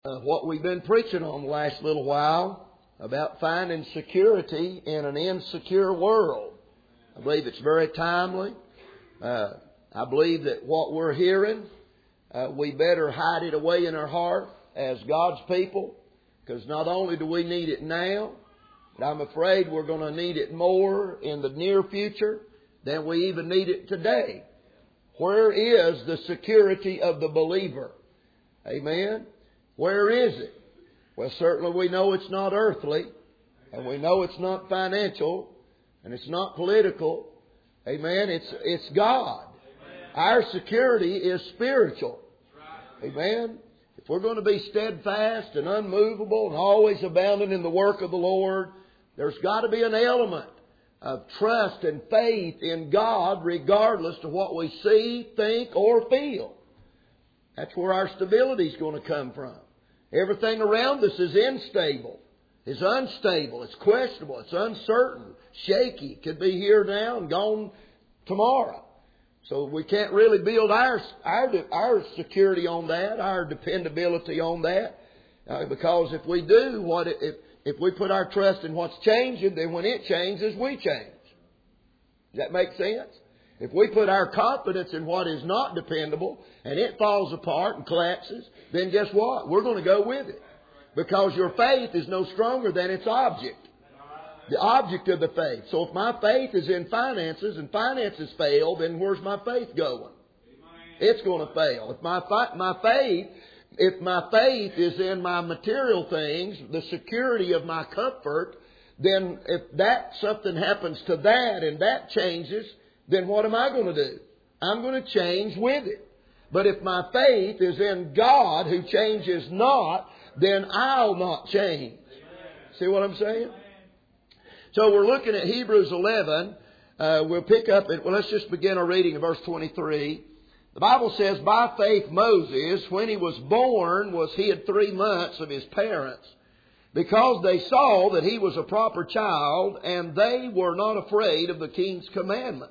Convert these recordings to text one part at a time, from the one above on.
What we've been preaching on the last little while about finding security in an insecure world. I believe it's very timely. I believe that what we're hearing, we better hide it away in our heart as God's people, because not only do we need it now, but I'm afraid we're going to need it more in the near future than we even need it today. Where is the security of the believer? Amen? Where is it? Well, certainly we know it's not earthly, and we know it's not financial, and it's not political. Amen? It's God. Our security is spiritual. Amen? If we're going to be steadfast and unmovable and always abounding in the work of the Lord, there's got to be an element of trust and faith in God regardless of what we see, think, or feel. That's where our stability is going to come from. Everything around us is unstable, it's questionable, it's uncertain, shaky. It could be here now and gone tomorrow. So we can't really build our security on that, our dependability on that, because if we do, if we put our trust in what's changing, then when it changes, we change. Does that make sense? If we put our confidence in what is not dependable and it falls apart and collapses, then guess what? We're going to go with it. Because your faith is no stronger than its object. The object of the faith. So if my faith is in finances and finances fail, then where's my faith going? It's going to fail. If my faith is in my material things, the security of my comfort, then if something happens to that and that changes, then what am I going to do? I'm going to change with it. But if my faith is in God who changes not, then I'll not change. See what I'm saying? So we're looking at Hebrews 11. We'll pick up it. Well, let's just begin our reading of verse 23. The Bible says, by faith Moses, when he was born, was hid 3 months of his parents, because they saw that he was a proper child, and they were not afraid of the king's commandment.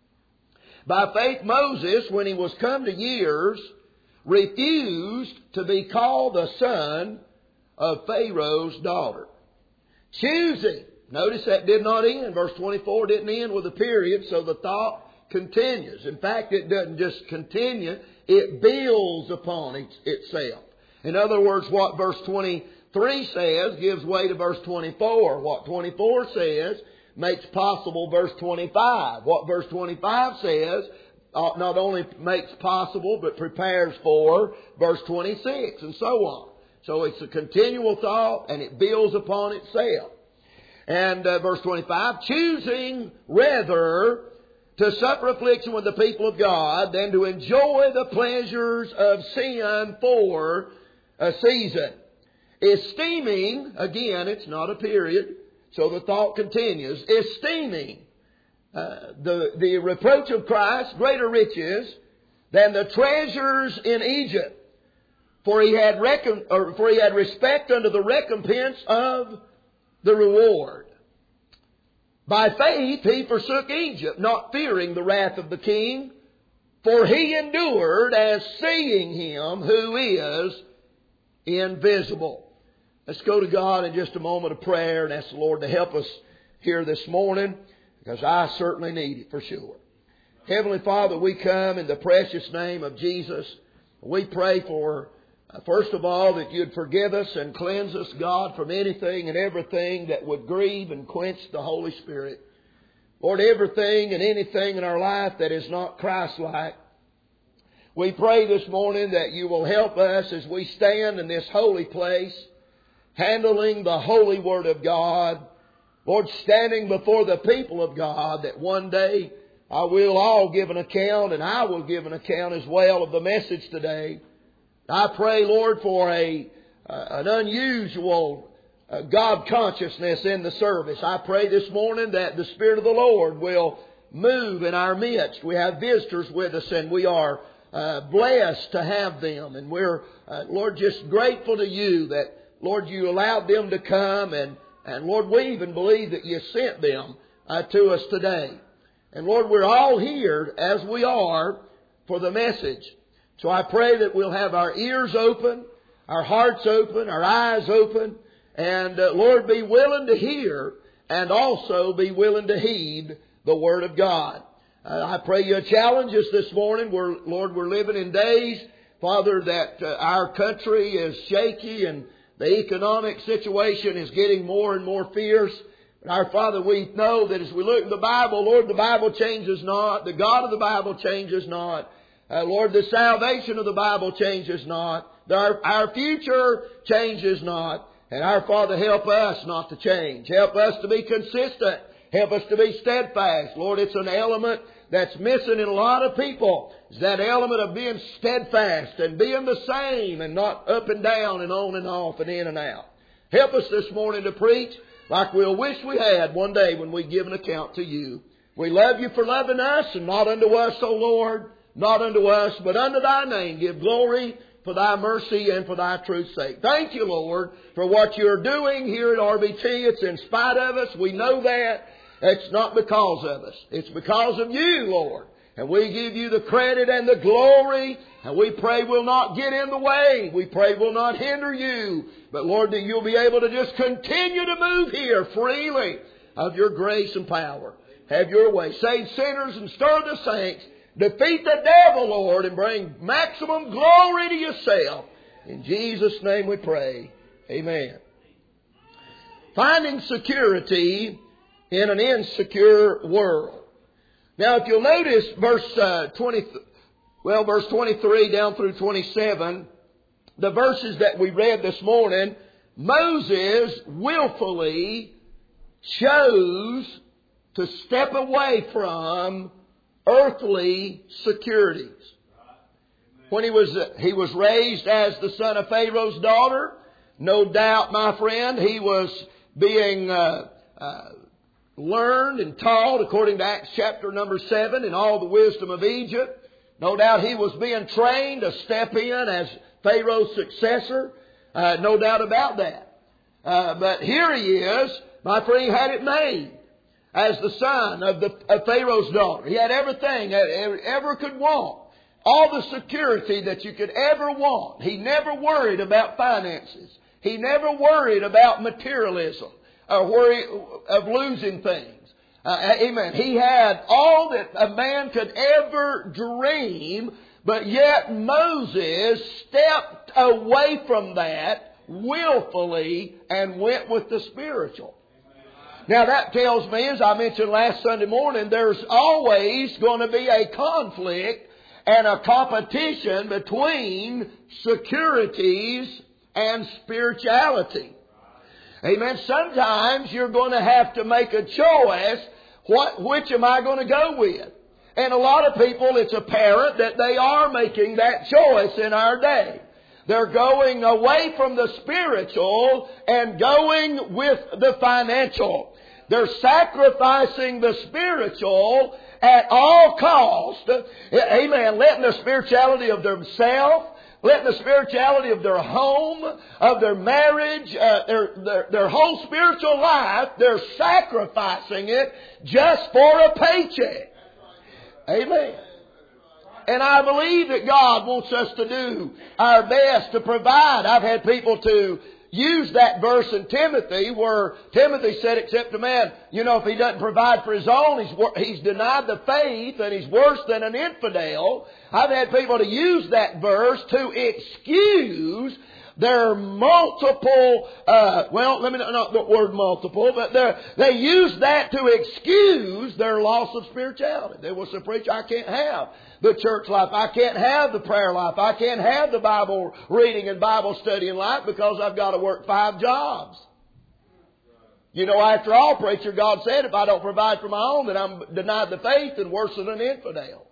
By faith Moses, when he was come to years, refused to be called the son of Pharaoh's daughter, choosing. Notice that did not end. Verse 24 didn't end with a period, so the thought continues. In fact, it doesn't just continue, it builds upon itself. In other words, what verse 23 says gives way to verse 24. What 24 says makes possible verse 25. What verse 25 says not only makes possible, but prepares for verse 26, and so on. So it's a continual thought, and it builds upon itself. And verse 25, choosing rather to suffer affliction with the people of God than to enjoy the pleasures of sin for a season. Esteeming, again, it's not a period, so the thought continues, esteeming the reproach of Christ greater riches than the treasures in Egypt, for he had respect unto the recompense of the reward. By faith he forsook Egypt, not fearing the wrath of the king, for he endured as seeing him who is invisible. Let's go to God in just a moment of prayer and ask the Lord to help us here this morning, because I certainly need it for sure. Heavenly Father, we come in the precious name of Jesus. We pray for, first of all, that You'd forgive us and cleanse us, God, from anything and everything that would grieve and quench the Holy Spirit. Lord, everything and anything in our life that is not Christ-like. We pray this morning that You will help us as we stand in this holy place, handling the holy Word of God. Lord, standing before the people of God, that one day I will all give an account, and I will give an account as well of the message today. I pray, Lord, for an unusual God consciousness in the service. I pray this morning that the Spirit of the Lord will move in our midst. We have visitors with us, and we are blessed to have them. And we're, Lord, just grateful to You that, Lord, You allowed them to come, and Lord, we even believe that You sent them to us today. And Lord, we're all here as we are for the message. So I pray that we'll have our ears open, our hearts open, our eyes open, and Lord, be willing to hear and also be willing to heed the Word of God. I pray you challenge us this morning. Lord, we're living in days, Father, that our country is shaky and the economic situation is getting more and more fierce. But our Father, we know that as we look at the Bible, Lord, the Bible changes not. The God of the Bible changes not. Lord, the salvation of the Bible changes not. Our future changes not. And our Father, help us not to change. Help us to be consistent. Help us to be steadfast. Lord, it's an element that's missing in a lot of people. It's that element of being steadfast and being the same and not up and down and on and off and in and out. Help us this morning to preach like we'll wish we had one day when we give an account to you. We love you for loving us, and not unto us, O Lord, not unto us, but unto thy name give glory for thy mercy and for thy truth's sake. Thank you, Lord, for what you're doing here at RBT. It's in spite of us. We know that. It's not because of us. It's because of you, Lord. And we give you the credit and the glory. And we pray we'll not get in the way. We pray we'll not hinder you. But Lord, that you'll be able to just continue to move here freely of your grace and power. Have your way. Save sinners and stir the saints. Defeat the devil, Lord, and bring maximum glory to yourself. In Jesus' name we pray. Amen. Finding security in an insecure world. Now, if you'll notice verse 23 down through 27, the verses that we read this morning, Moses willfully chose to step away from earthly securities. When he was raised as the son of Pharaoh's daughter, no doubt, my friend, he was being learned and taught according to Acts chapter number 7 in all the wisdom of Egypt. No doubt he was being trained to step in as Pharaoh's successor. No doubt about that. But here he is, my friend, he had it made as the son of Pharaoh's daughter. He had everything ever could want. All the security that you could ever want. He never worried about finances. He never worried about materialism or worry of losing things. Amen. He had all that a man could ever dream, but yet Moses stepped away from that willfully and went with the spiritual. Now that tells me, as I mentioned last Sunday morning, there's always going to be a conflict and a competition between securities and spirituality. Amen. Sometimes you're going to have to make a choice. Which am I going to go with? And a lot of people, it's apparent that they are making that choice in our day. They're going away from the spiritual and going with the financial. They're sacrificing the spiritual at all cost. Amen. Letting the spirituality of themselves, letting the spirituality of their home, of their marriage, their whole spiritual life, they're sacrificing it just for a paycheck. Amen. And I believe that God wants us to do our best to provide. I've had people to use that verse in Timothy where Timothy said, except a man, if he doesn't provide for his own, he's denied the faith and he's worse than an infidel. I've had people to use that verse to excuse their multiple, let me not the word multiple, but they use that to excuse their loss of spirituality. They will say, preacher, I can't have the church life. I can't have the prayer life. I can't have the Bible reading and Bible studying life because I've got to work 5 jobs. After all, preacher, God said if I don't provide for my own, then I'm denied the faith and worse than an infidel.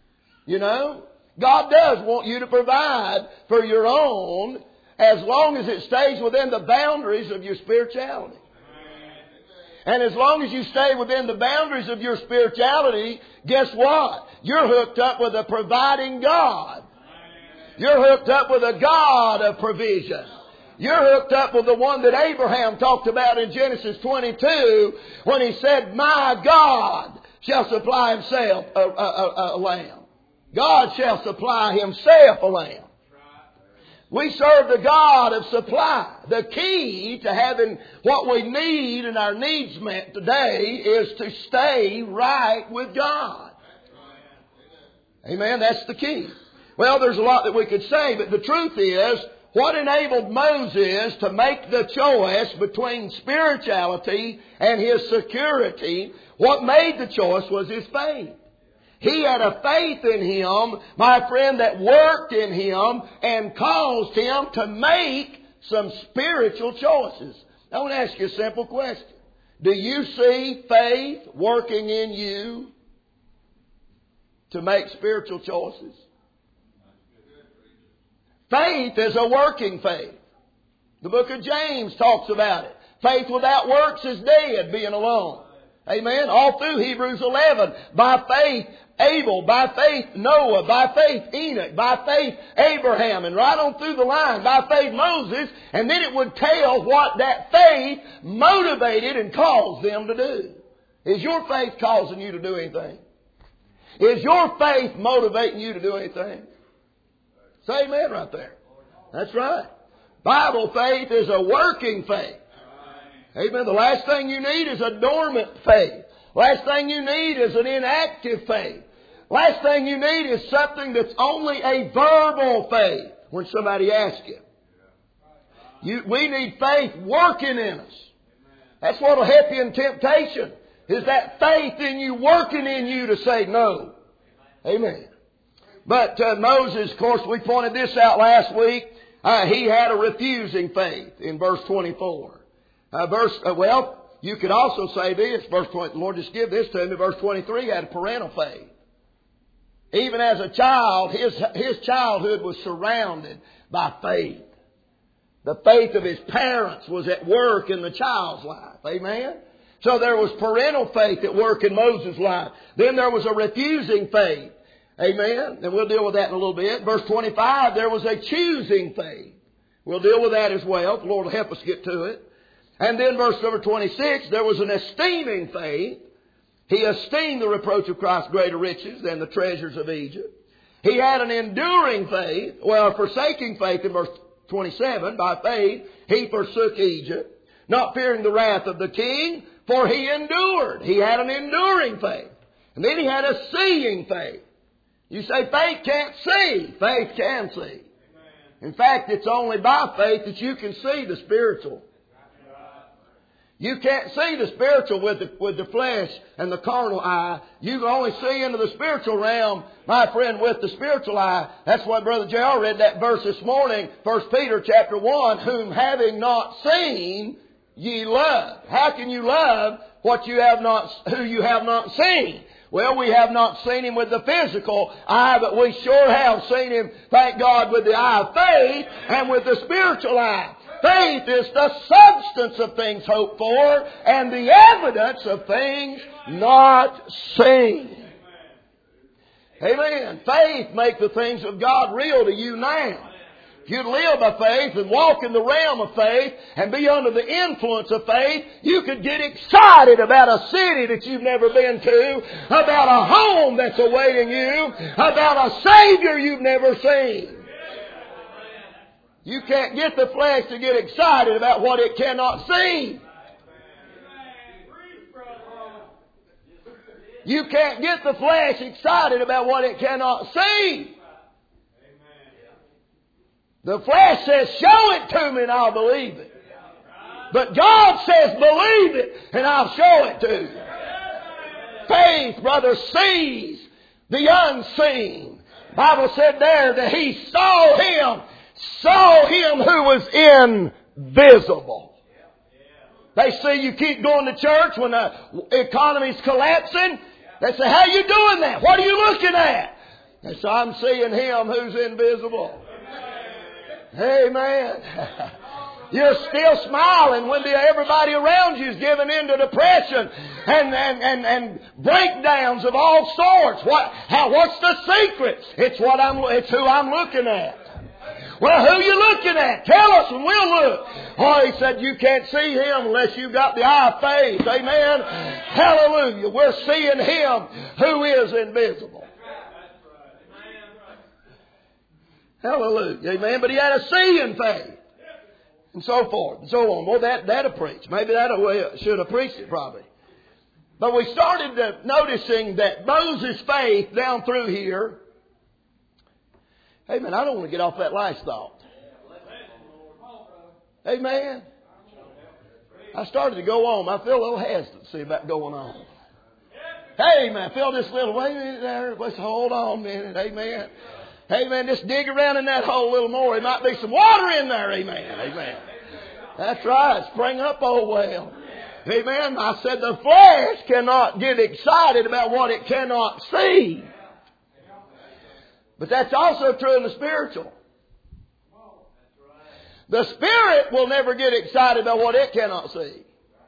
God does want you to provide for your own as long as it stays within the boundaries of your spirituality. And as long as you stay within the boundaries of your spirituality, guess what? You're hooked up with a providing God. You're hooked up with a God of provision. You're hooked up with the one that Abraham talked about in Genesis 22 when he said, my God shall supply himself a lamb. God shall supply himself a lamb. We serve the God of supply. The key to having what we need and our needs met today is to stay right with God. Amen. That's the key. Well, there's a lot that we could say, but the truth is, what enabled Moses to make the choice between spirituality and his security, what made the choice was his faith. He had a faith in him, my friend, that worked in him and caused him to make some spiritual choices. I want to ask you a simple question. Do you see faith working in you to make spiritual choices? Faith is a working faith. The book of James talks about it. Faith without works is dead, being alone. Amen. All through Hebrews 11. By faith Abel, by faith Noah, by faith Enoch, by faith Abraham, and right on through the line, by faith Moses, and then it would tell what that faith motivated and caused them to do. Is your faith causing you to do anything? Is your faith motivating you to do anything? Say amen right there. That's right. Bible faith is a working faith. Amen. The last thing you need is a dormant faith. Last thing you need is an inactive faith. Last thing you need is something that's only a verbal faith when somebody asks you. We need faith working in us. That's what will help you in temptation, is that faith in you working in you to say no. Amen. But Moses, of course, we pointed this out last week. He had a refusing faith in verse 24. You could also say this, verse 20, the Lord just give this to him. In verse 23, he had a parental faith. Even as a child, his childhood was surrounded by faith. The faith of his parents was at work in the child's life. Amen? So there was parental faith at work in Moses' life. Then there was a refusing faith. Amen? And we'll deal with that in a little bit. Verse 25, there was a choosing faith. We'll deal with that as well. The Lord will help us get to it. And then verse number 26, there was an esteeming faith. He esteemed the reproach of Christ greater riches than the treasures of Egypt. He had an enduring faith, a forsaking faith in verse 27. By faith, he forsook Egypt, not fearing the wrath of the king, for he endured. He had an enduring faith. And then he had a seeing faith. You say faith can't see. Faith can see. In fact, it's only by faith that you can see the spiritual. You can't see the spiritual with the flesh and the carnal eye. You can only see into the spiritual realm, my friend, with the spiritual eye. That's why Brother J.R. read that verse this morning, 1 Peter chapter 1, whom having not seen, ye love. How can you love who you have not seen? Well, we have not seen Him with the physical eye, but we sure have seen Him, thank God, with the eye of faith and with the spiritual eye. Faith is the substance of things hoped for and the evidence of things not seen. Amen. Faith makes the things of God real to you now. If you'd live by faith and walk in the realm of faith and be under the influence of faith, you could get excited about a city that you've never been to, about a home that's awaiting you, about a Savior you've never seen. You can't get the flesh to get excited about what it cannot see. You can't get the flesh excited about what it cannot see. The flesh says, show it to me and I'll believe it. But God says, believe it and I'll show it to you. Faith, brother, sees the unseen. The Bible said there that he saw him who was invisible. They see you keep going to church when the economy's collapsing. They say, how you doing that? What are you looking at? They say, I'm seeing him who's invisible. Amen. You're still smiling when everybody around you is giving in to depression and breakdowns of all sorts. What's the secret? It's who I'm looking at. Well, who you looking at? Tell us and we'll look. Oh, he said you can't see him unless you've got the eye of faith. Amen. Hallelujah. We're seeing him who is invisible. Hallelujah. Amen. But he had a seeing faith. And so forth and so on. Well, that'll preach. Maybe that'll way should have preached it probably. But we started noticing that Moses' faith down through here. Amen. I don't want to get off that last thought. Amen. I started to go on. I feel a little hesitancy about going on. Amen. I feel this little, wait a minute there. Let's hold on a minute. Amen. Amen. Just dig around in that hole a little more. There might be some water in there. Amen. Amen. That's right. Spring up, oh well. Amen. I said the flesh cannot get excited about what it cannot see. But that's also true in the spiritual. The spirit will never get excited about what it cannot see.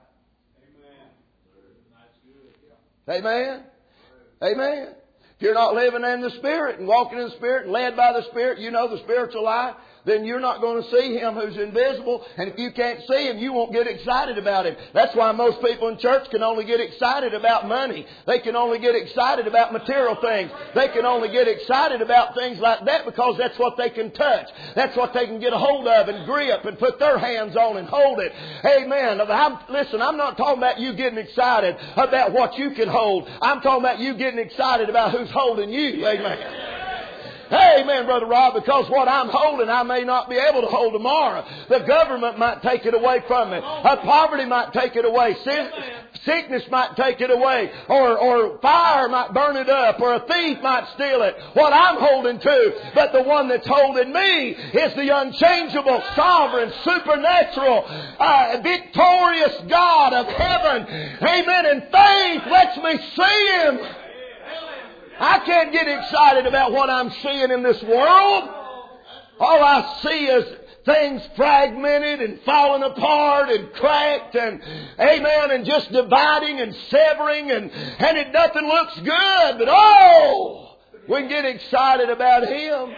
Amen. Amen. If you're not living in the Spirit and walking in the Spirit and led by the Spirit, you know the spiritual life, then you're not going to see Him who's invisible. And if you can't see Him, you won't get excited about Him. That's why most people in church can only get excited about money. They can only get excited about material things. They can only get excited about things like that because that's what they can touch. That's what they can get a hold of and grip and put their hands on and hold it. Amen. Listen, I'm not talking about you getting excited about what you can hold. I'm talking about you getting excited about who's holding you. Amen. Amen, Brother Rob, because what I'm holding I may not be able to hold tomorrow. The government might take it away from me. Poverty might take it away. Sickness might take it away. Or fire might burn it up. Or a thief might steal it. What I'm holding to. But the one that's holding me is the unchangeable, sovereign, supernatural, victorious God of heaven. Amen. And faith lets me see Him. I can't get excited about what I'm seeing in this world. All I see is things fragmented and falling apart and cracked and, amen, and just dividing and severing and nothing looks good. But oh, we can get excited about Him.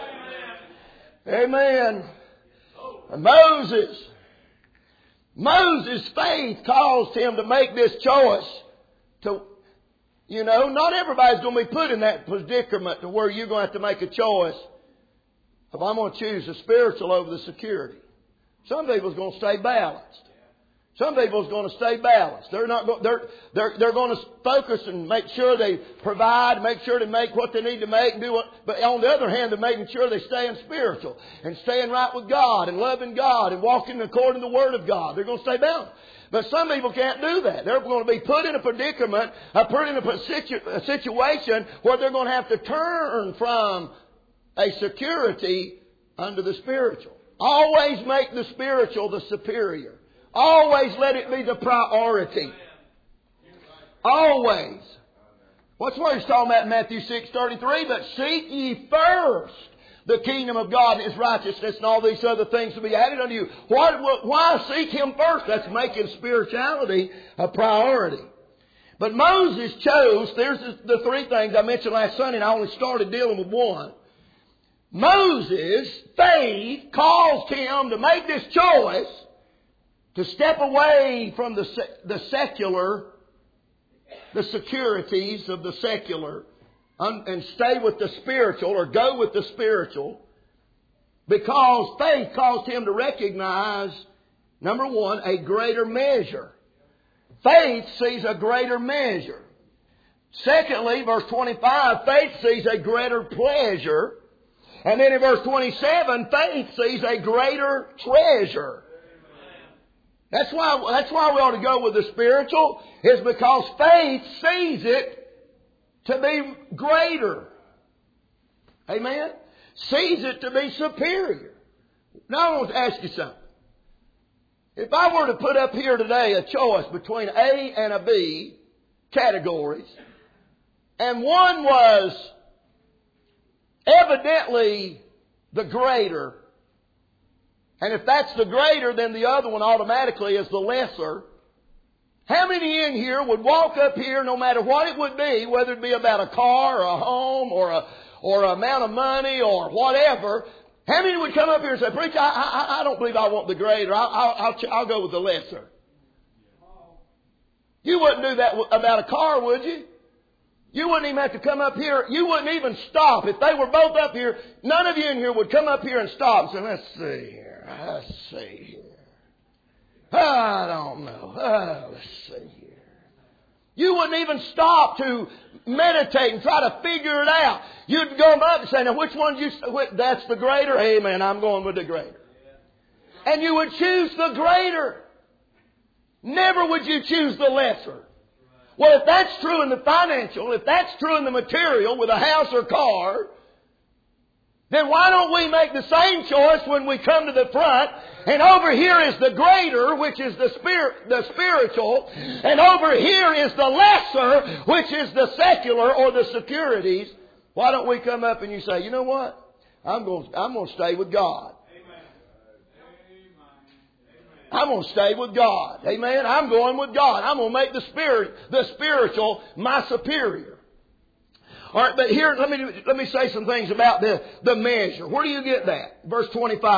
Amen. And Moses' faith caused him to make this choice to, you know, not everybody's going to be put in that predicament to where you're going to have to make a choice if I'm going to choose the spiritual over the security. Some people's going to stay balanced. Some people's going to stay balanced. They're going to focus and make sure they provide, make sure they make what they need to make and do what, but on the other hand, they're making sure they stay in spiritual and staying right with God and loving God and walking according to the Word of God. They're going to stay balanced. But some people can't do that. They're going to be put in a predicament, put in a situation where they're going to have to turn from a security unto the spiritual. Always make the spiritual the superior. Always let it be the priority. Always. What's what He's talking about in Matthew 6:33? But seek ye first the kingdom of God and His righteousness, and all these other things will be added unto you. Why seek Him first? That's making spirituality a priority. But Moses chose, there's the three things I mentioned last Sunday, and I only started dealing with one. Moses' faith caused him to make this choice to step away from the secular, the securities of the secular, and stay with the spiritual or go with the spiritual, because faith caused him to recognize, number one, a greater measure. Faith sees a greater measure. Secondly, verse 25, faith sees a greater pleasure. And then in verse 27, faith sees a greater treasure. That's why we ought to go with the spiritual, is because faith sees it to be greater. Amen? Sees it to be superior. Now I want to ask you something. If I were to put up here today a choice between A and a B categories, and one was evidently the greater, and if that's the greater, then the other one automatically is the lesser. How many in here would walk up here no matter what it would be, whether it be about a car or a home or an amount of money or whatever, how many would come up here and say, Preacher, I don't believe I want the greater. I'll go with the lesser. You wouldn't do that about a car, would you? You wouldn't even have to come up here. You wouldn't even stop. If they were both up here, none of you in here would come up here and stop and say, let's see here. Let's see here. I don't know. Let's see here. You wouldn't even stop to meditate and try to figure it out. You'd go up and say, now which one that's the greater? Amen. I'm going with the greater. And you would choose the greater. Never would you choose the lesser. Well, if that's true in the financial, if that's true in the material with a house or car, then why don't we make the same choice when we come to the front? And over here is the greater, which is the spiritual. And over here is the lesser, which is the secular or the securities. Why don't we come up and you say, you know what? I'm going to stay with God. I'm going to stay with God. Amen. I'm going with God. I'm going to make the spiritual my superior. All right, but here let me say some things about the measure. Where do you get that? Verse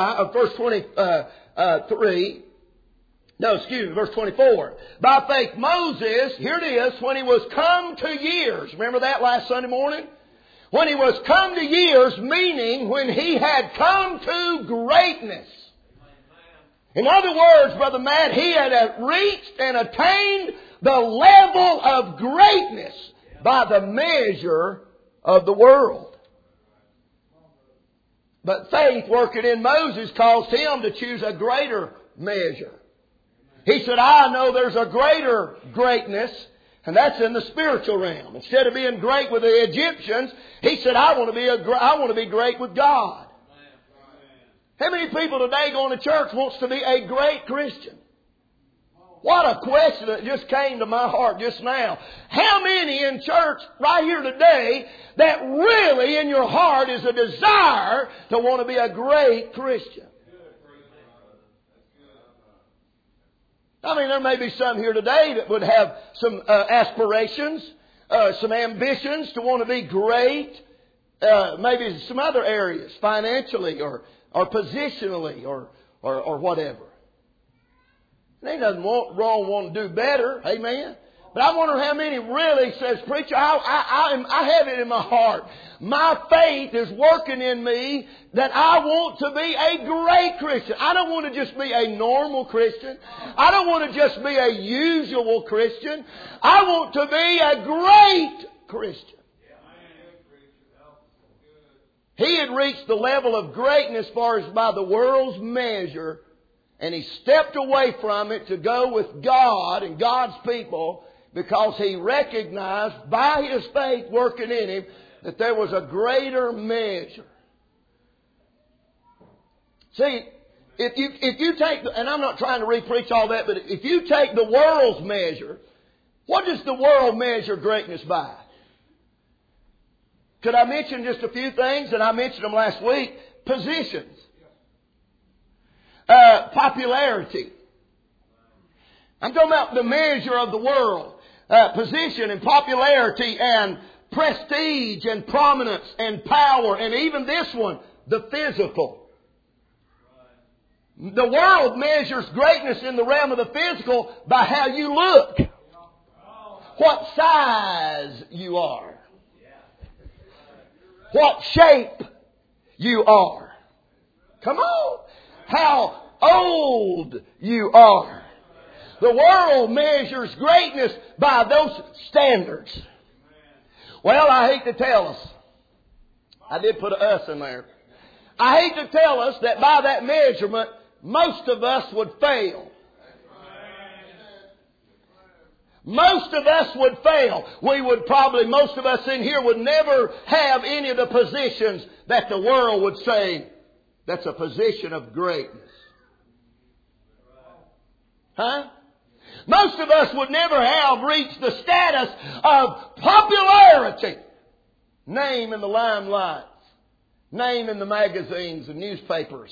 24. By faith Moses, here it is, when he was come to years. Remember that last Sunday morning? When he was come to years, meaning when he had come to greatness. In other words, Brother Matt, he had reached and attained the level of greatness by the measure of the world. But faith working in Moses caused him to choose a greater measure. He said, I know there's a greater greatness, and that's in the spiritual realm. Instead of being great with the Egyptians, he said, I want to be great with God. How many people today going to church wants to be a great Christian? What a question that just came to my heart just now. How many in church right here today that really in your heart is a desire to want to be a great Christian? I mean, there may be some here today that would have some aspirations, some ambitions to want to be great. Maybe some other areas, financially or positionally or whatever. There ain't nothing wrong wanting to do better. Amen. But I wonder how many really says, preacher, I have it in my heart. My faith is working in me that I want to be a great Christian. I don't want to just be a normal Christian. I don't want to just be a usual Christian. I want to be a great Christian. He had reached the level of greatness as far as by the world's measure, and he stepped away from it to go with God and God's people because he recognized by his faith working in him that there was a greater measure. See, if you take, and I'm not trying to re-preach all that, but if you take the world's measure, what does the world measure greatness by? Could I mention just a few things? And I mentioned them last week. Positions. Popularity. I'm talking about the measure of the world. Position and popularity and prestige and prominence and power. And even this one, the physical. The world measures greatness in the realm of the physical by how you look. What size you are. What shape you are. Come on. How old you are. The world measures greatness by those standards. Well, I hate to tell us. I did put an us in there. I hate to tell us that by that measurement, most of us would fail. Most of us would fail. Most of us in here would never have any of the positions that the world would say, that's a position of greatness. Huh? Most of us would never have reached the status of popularity. Name in the limelight. Name in the magazines and newspapers.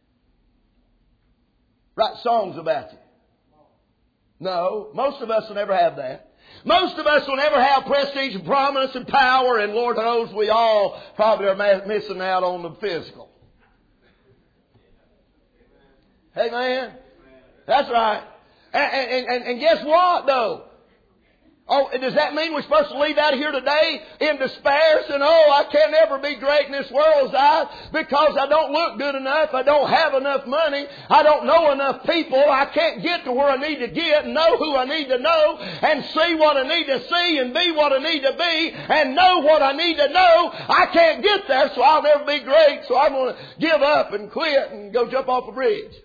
Write songs about you. No, most of us will never have that. Most of us will never have prestige and prominence and power, and Lord knows we all probably are missing out on the physical. Amen? That's right. And guess what, though? Oh, does that mean we're supposed to leave out of here today in despair saying, oh, I can't ever be great in this world's eyes because I don't look good enough, I don't have enough money, I don't know enough people, I can't get to where I need to get, know who I need to know, and see what I need to see, and be what I need to be, and know what I need to know. I can't get there, so I'll never be great, so I'm going to give up and quit and go jump off a bridge.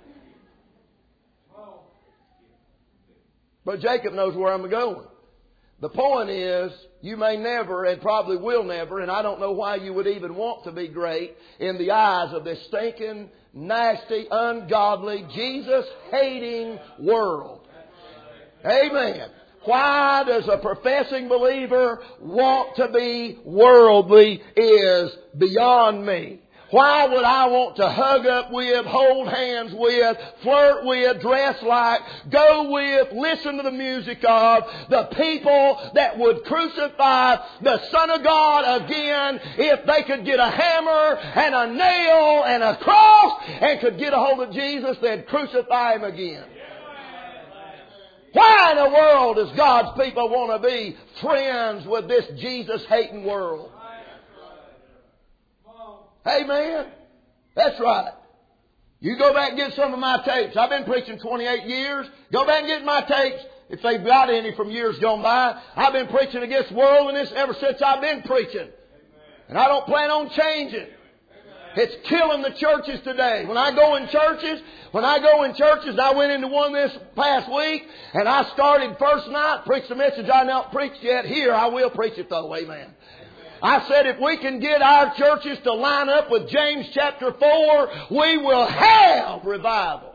But Jacob knows where I'm going. The point is, you may never and probably will never, and I don't know why you would even want to be great in the eyes of this stinking, nasty, ungodly, Jesus-hating world. Amen. Why does a professing believer want to be worldly is beyond me. Why would I want to hug up with, hold hands with, flirt with, dress like, go with, listen to the music of the people that would crucify the Son of God again if they could get a hammer and a nail and a cross and could get a hold of Jesus, they'd crucify Him again. Why in the world does God's people want to be friends with this Jesus-hating world? Amen. That's right. You go back and get some of my tapes. I've been preaching 28 years. Go back and get my tapes if they've got any from years gone by. I've been preaching against worldliness ever since I've been preaching. And I don't plan on changing. It's killing the churches today. When I go in churches, I went into one this past week, and I started first night, preached a message I not preached yet. Here, I will preach it though. Amen. I said if we can get our churches to line up with James chapter 4, we will have revival.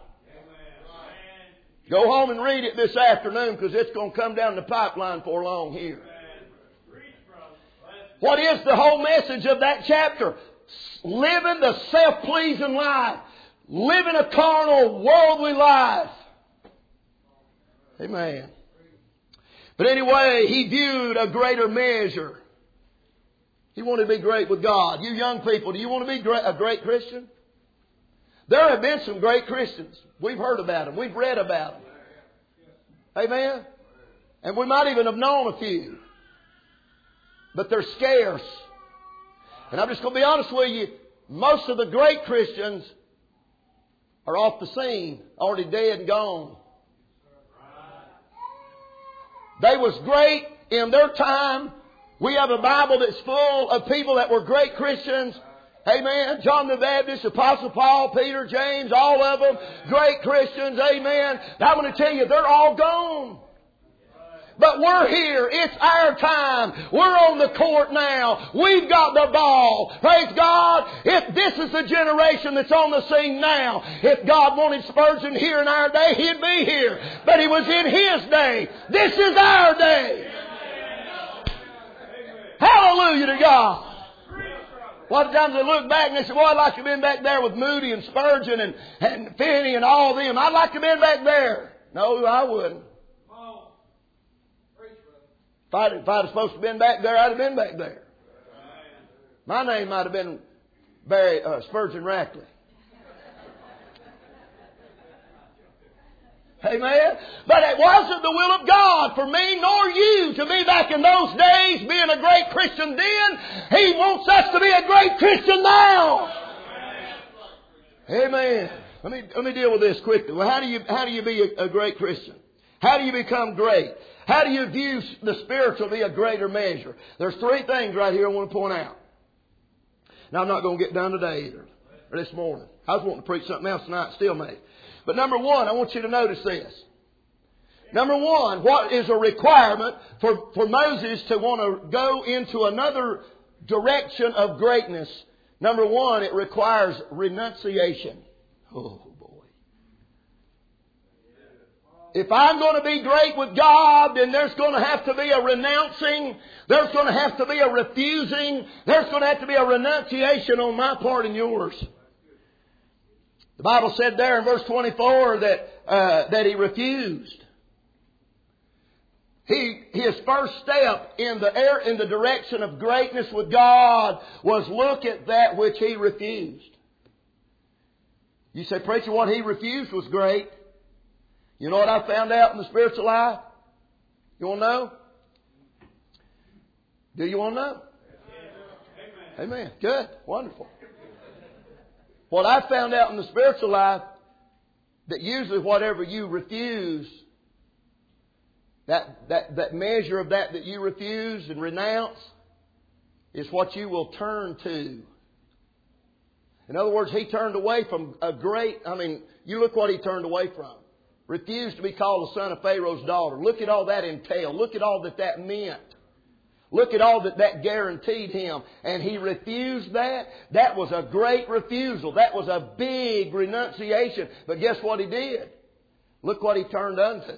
Go home and read it this afternoon because it's going to come down the pipeline for long here. What is the whole message of that chapter? Living the self-pleasing life. Living a carnal, worldly life. Amen. But anyway, he viewed a greater measure. He wanted to be great with God. You young people, do you want to be a great Christian? There have been some great Christians. We've heard about them. We've read about them. Amen? And we might even have known a few. But they're scarce. And I'm just going to be honest with you. Most of the great Christians are off the scene. Already dead and gone. They was great in their time. We have a Bible that's full of people that were great Christians. Amen. John the Baptist, Apostle Paul, Peter, James, all of them. Great Christians. Amen. I want to tell you, they're all gone. But we're here. It's our time. We're on the court now. We've got the ball. Praise God. If this is the generation that's on the scene now, if God wanted Spurgeon here in our day, He'd be here. But He was in His day. This is our day. Hallelujah to God. A lot of times they look back and they say, well, I'd like to have been back there with Moody and Spurgeon and Finney and all them. I'd like to have been back there. No, I wouldn't. If I'd supposed to have been back there, I'd have been back there. My name might have been Spurgeon Rackley. Amen. But it wasn't the will of God for me nor you to be back in those days being a great Christian then. He wants us to be a great Christian now. Amen. Let me deal with this quickly. Well, how do you be a great Christian? How do you become great? How do you view the spiritual to be a greater measure? There's three things right here I want to point out. Now, I'm not going to get done today either, or this morning. I was wanting to preach something else tonight, still may. But number one, I want you to notice this. Number one, what is a requirement for Moses to want to go into another direction of greatness? Number one, it requires renunciation. Oh, boy. If I'm going to be great with God, then there's going to have to be a renouncing. There's going to have to be a refusing. There's going to have to be a renunciation on my part and yours. The Bible said there in verse 24 that he refused. His first step in the direction of greatness with God was look at that which he refused. You say, preacher, what he refused was great. You know what I found out in the spiritual life? You want to know? Do you want to know? Amen. Good. Wonderful. What I found out in the spiritual life, that usually whatever you refuse, that measure of that you refuse and renounce, is what you will turn to. In other words, he turned away from you look what he turned away from. Refused to be called the son of Pharaoh's daughter. Look at all that entailed. Look at all that meant. Look at all that guaranteed him. And he refused that. That was a great refusal. That was a big renunciation. But guess what he did? Look what he turned unto.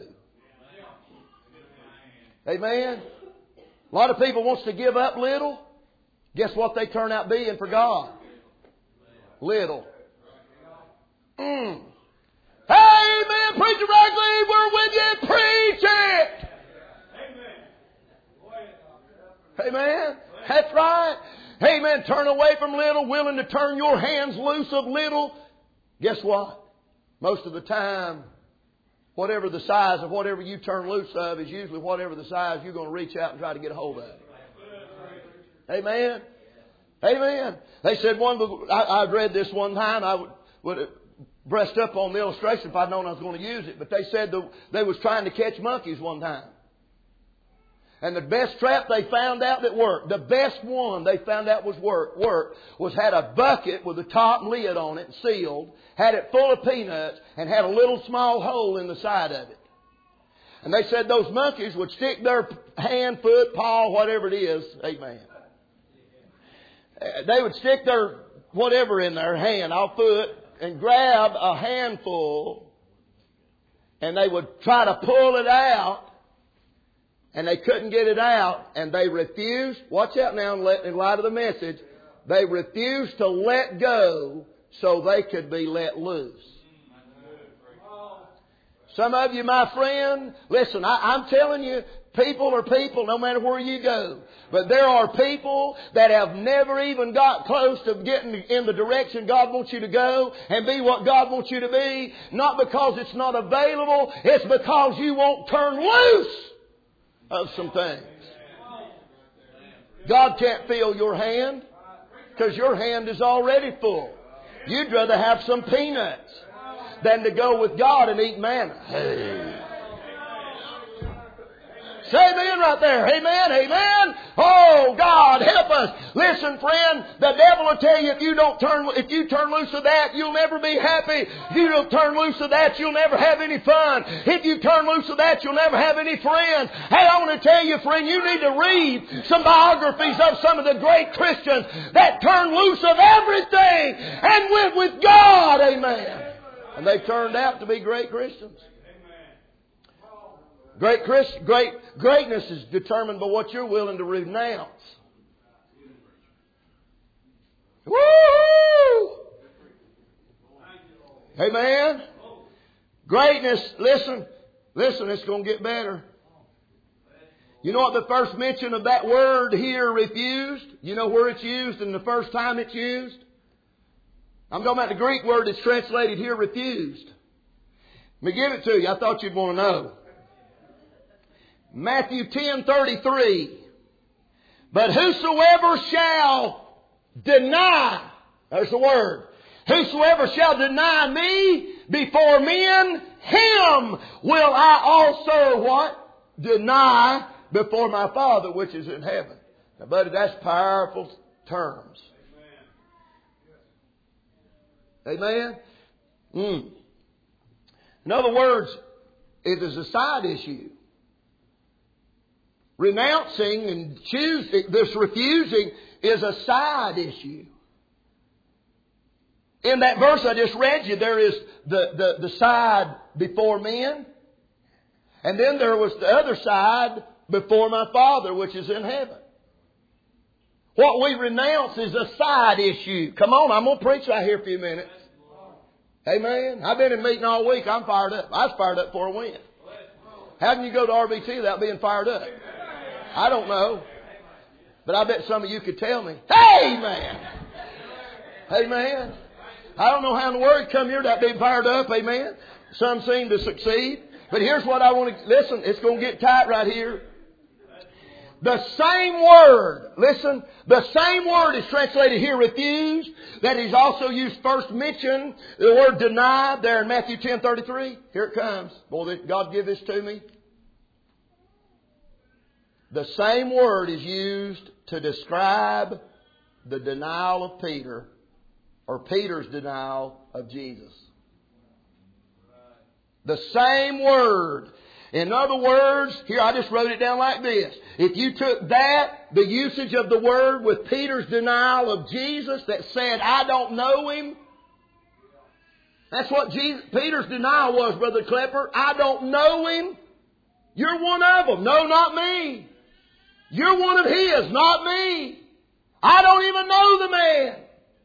Amen. A lot of people wants to give up little. Guess what they turn out being for God? Little. Amen. Preacher Ragley, we're with you. Preach it. Amen. That's right. Amen. Turn away from little, willing to turn your hands loose of little. Guess what? Most of the time, whatever the size of whatever you turn loose of is usually whatever the size you're going to reach out and try to get a hold of. Amen. Amen. They said I read this one time. I would have brushed up on the illustration if I'd known I was going to use it. But they said they was trying to catch monkeys one time. And the best trap they found out that worked, the best one they found out was had a bucket with the top lid on it, sealed, had it full of peanuts, and had a little small hole in the side of it. And they said those monkeys would stick their hand, foot, paw, whatever it is, amen. They would stick their whatever in their hand, or foot, and grab a handful, and they would try to pull it out. And they couldn't get it out, and they refused. Watch out now in light of the message. They refused to let go so they could be let loose. Some of you, my friend, listen, I'm telling you, people are people no matter where you go. But there are people that have never even got close to getting in the direction God wants you to go and be what God wants you to be. Not because it's not available, it's because you won't turn loose of some things. God can't fill your hand because your hand is already full. You'd rather have some peanuts than to go with God and eat manna. Hey. Say amen right there. Amen. Amen. Oh, God, help us. Listen, friend, the devil will tell you if you turn loose of that, you'll never be happy. If you don't turn loose of that, you'll never have any fun. If you turn loose of that, you'll never have any friends. Hey, I want to tell you, friend, you need to read some biographies of some of the great Christians that turned loose of everything and went with God. Amen. And they turned out to be great Christians. Greatness is determined by what you're willing to renounce. Woo! Amen. Greatness, listen, it's going to get better. You know what the first mention of that word here, refused? You know where it's used and the first time it's used? I'm talking about the Greek word that's translated here, refused. Let me give it to you. I thought you'd want to know. Matthew 10:33. But whosoever shall deny, there's the word, whosoever shall deny me before men, him will I also what? Deny before my Father which is in heaven. Now, buddy, that's powerful terms. Amen? In other words, it is a side issue. Renouncing and choosing, this refusing is a side issue. In that verse I just read you, there is the side before men. And then there was the other side before my Father which is in heaven. What we renounce is a side issue. Come on, I'm going to preach right here for a few minutes. Amen. I've been in meeting all week. I'm fired up. I was fired up for a win. How can you go to RBT without being fired up? I don't know. But I bet some of you could tell me. Amen. Amen. I don't know how in the world come here without being fired up. Amen. Some seem to succeed. But here's what I want to... Listen, it's going to get tight right here. The same word, listen, the same word is translated here, refused, that is also used first mentioned, the word deny there in Matthew 10:33. Here it comes. Boy, did God give this to me? The same word is used to describe the denial of Peter, or Peter's denial of Jesus. The same word. In other words, here I just wrote it down like this. If you took that, the usage of the word with Peter's denial of Jesus that said, I don't know Him. That's what Peter's denial was, Brother Klepper. I don't know Him. You're one of them. No, not me. You're one of His, not me. I don't even know the man.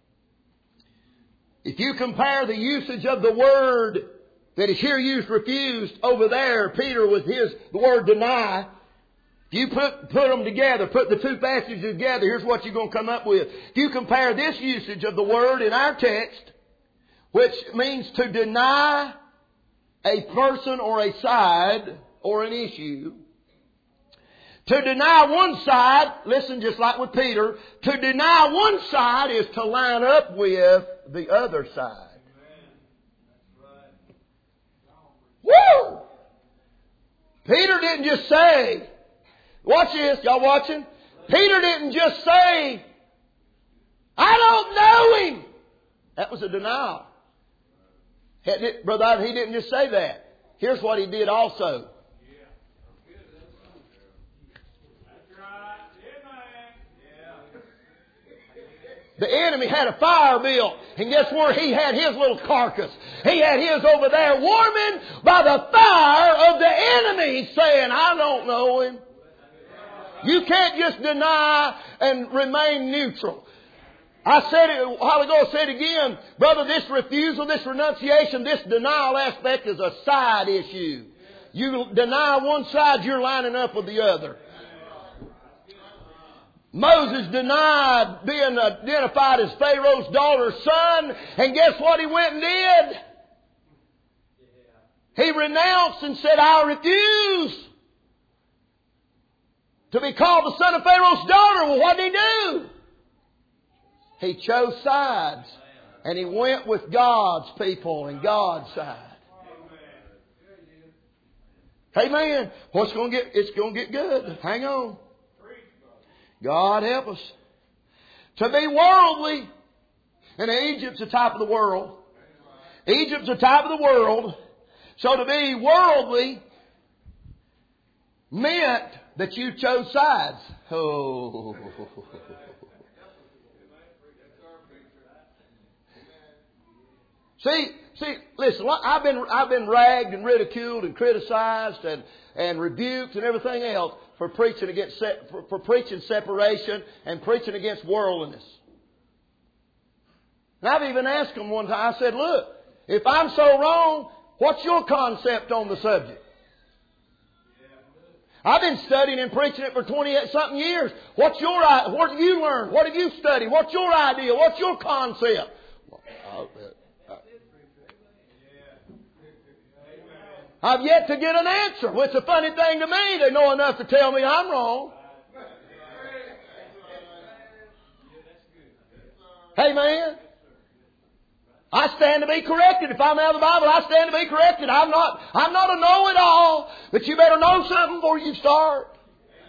If you compare the usage of the word that is here used refused over there, Peter with the word deny. If you put them together, put the two passages together, here's what you're going to come up with. If you compare this usage of the word in our text, which means to deny a person or a side or an issue, to deny one side, listen, just like with Peter, to deny one side is to line up with the other side. Woo! Peter didn't just say, watch this, y'all watching? Peter didn't just say, I don't know Him. That was a denial. Brother, he didn't just say that. Here's what he did also. The enemy had a fire built. And guess where he had his little carcass? He had his over there warming by the fire of the enemy, saying, I don't know Him. You can't just deny and remain neutral. I said it a while ago, I said it again. Brother, this refusal, this renunciation, this denial aspect is a side issue. You deny one side, you're lining up with the other. Moses denied being identified as Pharaoh's daughter's son. And guess what he went and did? He renounced and said, I refuse to be called the son of Pharaoh's daughter. Well, what did he do? He chose sides. And he went with God's people and God's side. Amen. It's going to get good. Hang on. God help us. To be worldly. And Egypt's a type of the world. Egypt's a type of the world. So to be worldly meant that you chose sides. Oh. See, listen, I've been ragged and ridiculed and criticized and rebuked and everything else for preaching against for preaching separation and preaching against worldliness. And I've even asked them one time, I said, look, if I'm so wrong, what's your concept on the subject? I've been studying and preaching it for 20-something years. What have you learned? What have you studied? What's your idea? What's your concept? I've yet to get an answer. Well, it's a funny thing to me. They know enough to tell me I'm wrong. Hey, man. I stand to be corrected. If I'm out of the Bible, I stand to be corrected. I'm not a know-it-all. But you better know something before you start.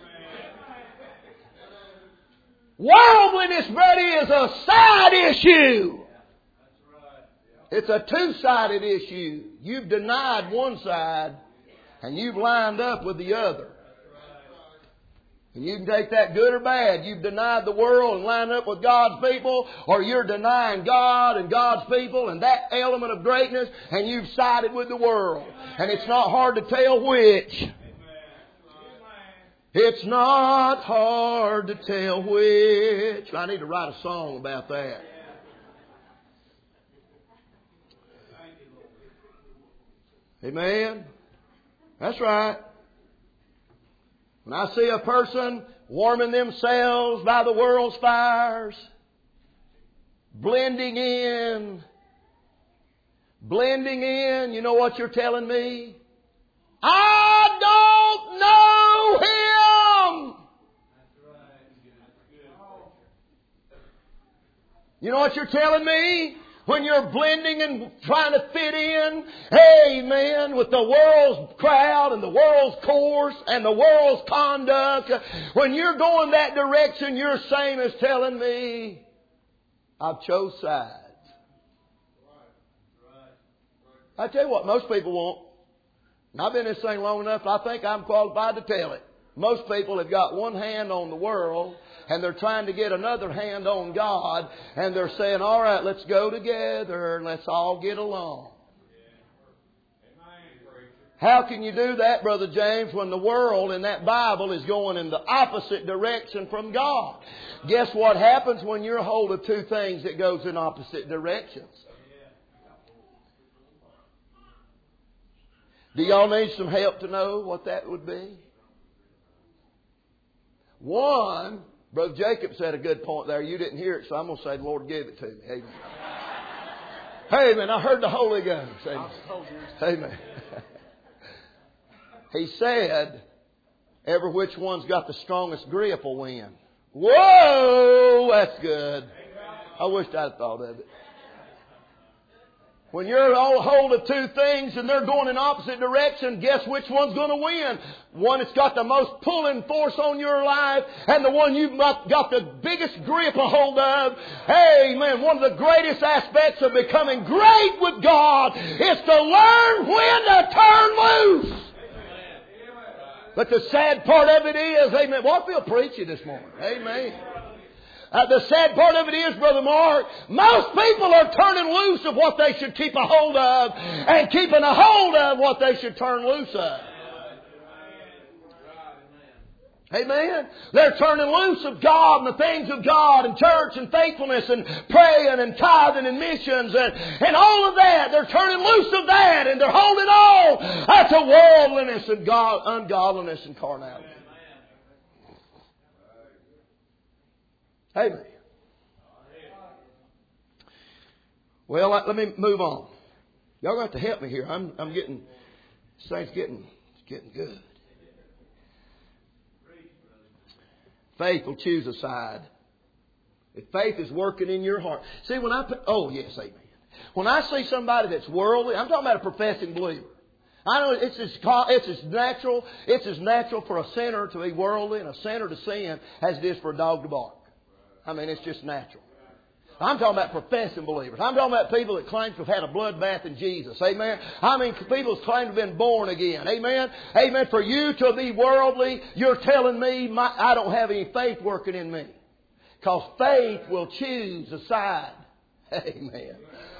Worldliness, buddy, is a side issue. It's a two-sided issue. You've denied one side and you've lined up with the other. And you can take that good or bad. You've denied the world and lined up with God's people, or you're denying God and God's people and that element of greatness, and you've sided with the world. And it's not hard to tell which. It's not hard to tell which. I need to write a song about that. Amen. That's right. When I see a person warming themselves by the world's fires, blending in, you know what you're telling me? I don't know Him. You know what you're telling me? When you're blending and trying to fit in, amen, with the world's crowd and the world's course and the world's conduct, when you're going that direction, you're same as telling me, I've chose sides. I tell you what, most people won't. And I've been in this thing long enough, I think I'm qualified to tell it. Most people have got one hand on the world, and they're trying to get another hand on God, and they're saying, all right, let's go together and let's all get along. How can you do that, Brother James, when the world in that Bible is going in the opposite direction from God? Guess what happens when you're a hold of two things that goes in opposite directions? Do y'all need some help to know what that would be? One, Brother Jacob said a good point there. You didn't hear it, so I'm going to say the Lord gave it to me. Amen. Amen. I heard the Holy Ghost. Amen. Amen. He said, every which one's got the strongest grip will win. Whoa! That's good. I wish I'd thought of it. When you're on hold of two things and they're going in opposite direction, guess which one's going to win? One that's got the most pulling force on your life, and the one you've got the biggest grip a hold of. Amen. One of the greatest aspects of becoming great with God is to learn when to turn loose. But the sad part of it is, amen, well, I feel preachy this morning. Amen. The sad part of it is, Brother Mark, most people are turning loose of what they should keep a hold of and keeping a hold of what they should turn loose of. Amen. They're turning loose of God and the things of God and church and faithfulness and praying and tithing and missions and all of that. They're turning loose of that and they're holding on to worldliness and ungodliness and carnality. Amen. Well, let me move on. Y'all got to help me here. I'm getting, this thing's getting good. Faith will choose a side. If faith is working in your heart. See, when amen. When I see somebody that's worldly, I'm talking about a professing believer. I know it's as natural for a sinner to be worldly and a sinner to sin as it is for a dog to bark. I mean, it's just natural. I'm talking about professing believers. I'm talking about people that claim to have had a bloodbath in Jesus. Amen. I mean, people that claim to have been born again. Amen. Amen. For you to be worldly, you're telling me I don't have any faith working in me. Because faith will choose a side. Amen.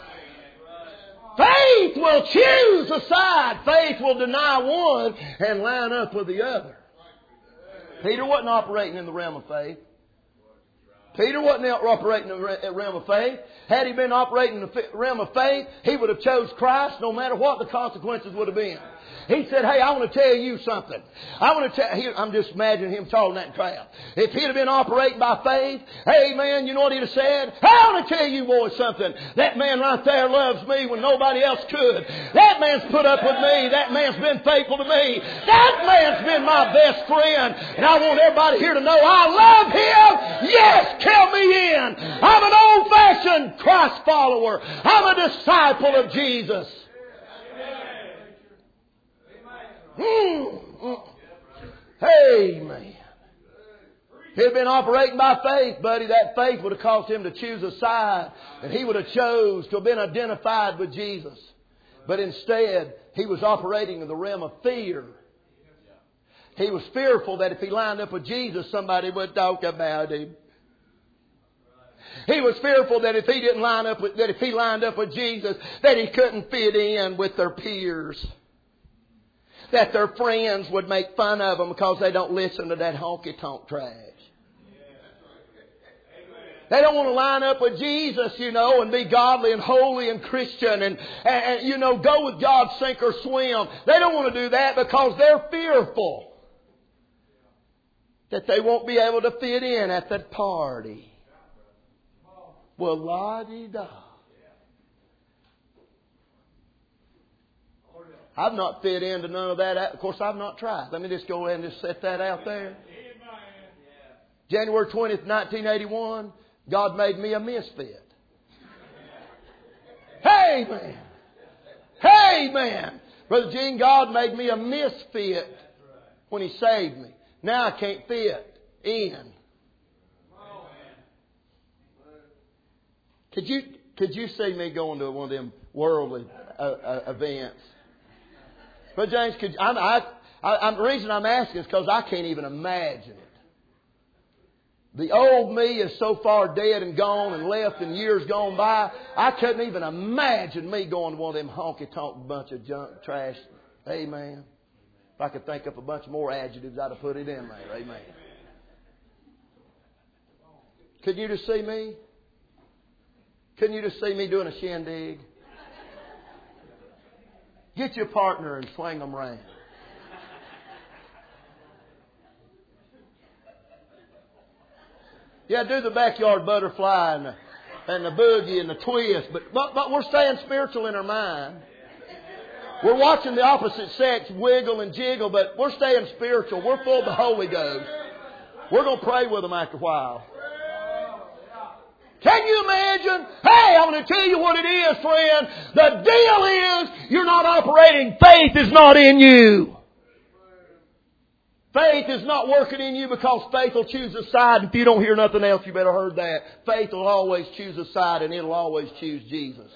Faith will choose a side. Faith will deny one and line up with the other. Peter wasn't operating in the realm of faith. Peter wasn't operating in the realm of faith. Had he been operating in the realm of faith, he would have chose Christ no matter what the consequences would have been. He said, hey, I want to tell you something. I'm just imagining him talking to that crowd. If he'd have been operating by faith, hey, man, you know what he'd have said? I want to tell you boys something. That man right there loves me when nobody else could. That man's put up with me. That man's been faithful to me. That man's been my best friend. And I want everybody here to know I love him. Yes, count me in. I'm an old-fashioned Christ follower. I'm a disciple of Jesus. Amen. If he had been operating by faith, buddy, that faith would have caused him to choose a side. And he would have chose to have been identified with Jesus. But instead, he was operating in the realm of fear. He was fearful that if he lined up with Jesus, somebody would talk about him. He was fearful that if he lined up with Jesus, that he couldn't fit in with their peers. That their friends would make fun of them because they don't listen to that honky-tonk trash. They don't want to line up with Jesus, and be godly and holy and Christian and go with God, sink or swim. They don't want to do that because they're fearful that they won't be able to fit in at that party. Well, la-di-da. I've not fit into none of that. Of course, I've not tried. Let me just go ahead and just set that out there. January 20th, 1981, God made me a misfit. Amen. Amen. Brother Gene, God made me a misfit when He saved me. Now I can't fit in. Could you see me going to one of them worldly events? But James, the reason I'm asking is because I can't even imagine it. The old me is so far dead and gone and left in years gone by, I couldn't even imagine me going to one of them honky-tonk bunch of junk, trash. Amen. If I could think up a bunch more adjectives, I'd have put it in there. Amen. Couldn't you just see me? Couldn't you just see me doing a shindig? Get your partner and swing them around. Yeah, do the backyard butterfly and the boogie and the twist, but we're staying spiritual in our mind. We're watching the opposite sex wiggle and jiggle, but we're staying spiritual. We're full of the Holy Ghost. We're going to pray with them after a while. Can you imagine? Hey, I'm going to tell you what it is, friend. The deal is you're not operating. Faith is not in you. Faith is not working in you because faith will choose a side. If you don't hear nothing else, you better heard that. Faith will always choose a side and it'll always choose Jesus.